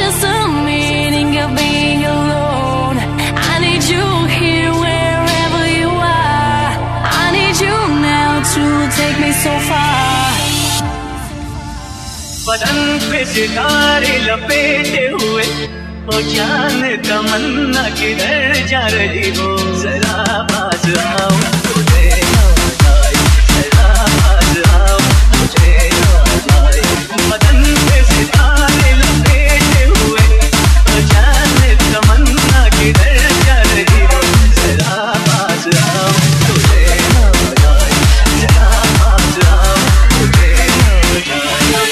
just the meaning of being alone. I need you here wherever you are. I need you now to take me so far. बदन पे सितारे लपेटे हुए ओ जान तमन्ना किधर जा रही हो, जरा पास आओ मुझे आए, जरा पास आओ मुझे आए। बदन पे सितारे लपेटे हुए ओ जान तमन्ना किधर जा रही हो, जरा पास आओ मुझे आए, जरा पास आओ मुझे आए।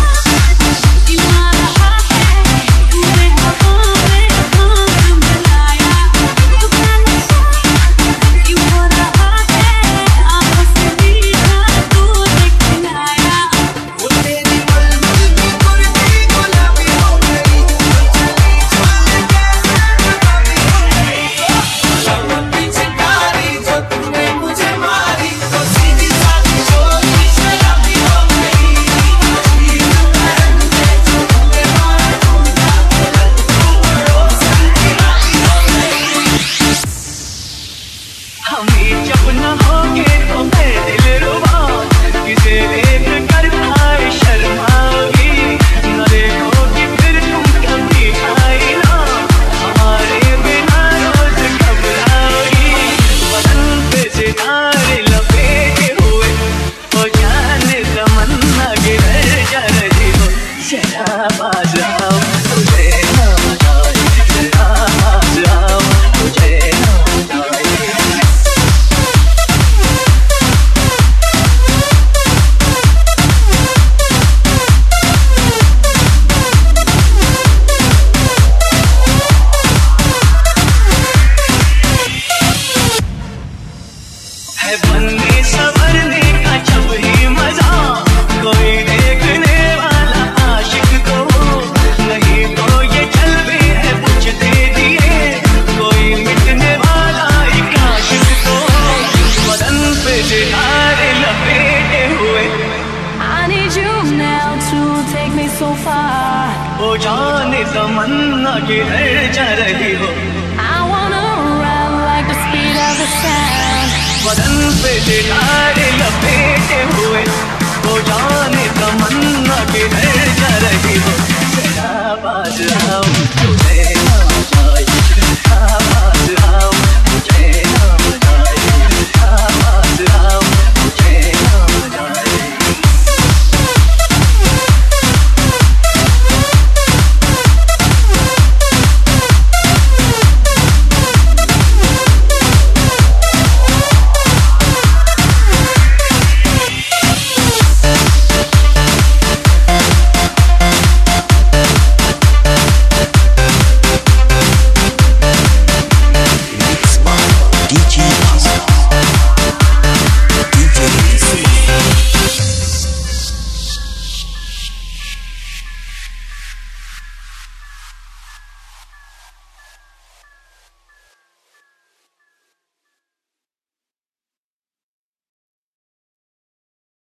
बनने संवरने का जब ही मजा, कोई देखने वाला आशिक को हो, नहीं तो ये जलवे है कुछ दे दिए, कोई मिटने वाला एक आशिक को हो। बदन पे सितारे लपेटे हुए I need you now to take me so far. ओ जाने तमन्ना किधर जा रही हो, I wanna run like the speed of the sound. बदन पे सितारे लपेटे हुए ओ जाने तमन्ना किधर जा रही हो, जरा पास आओ।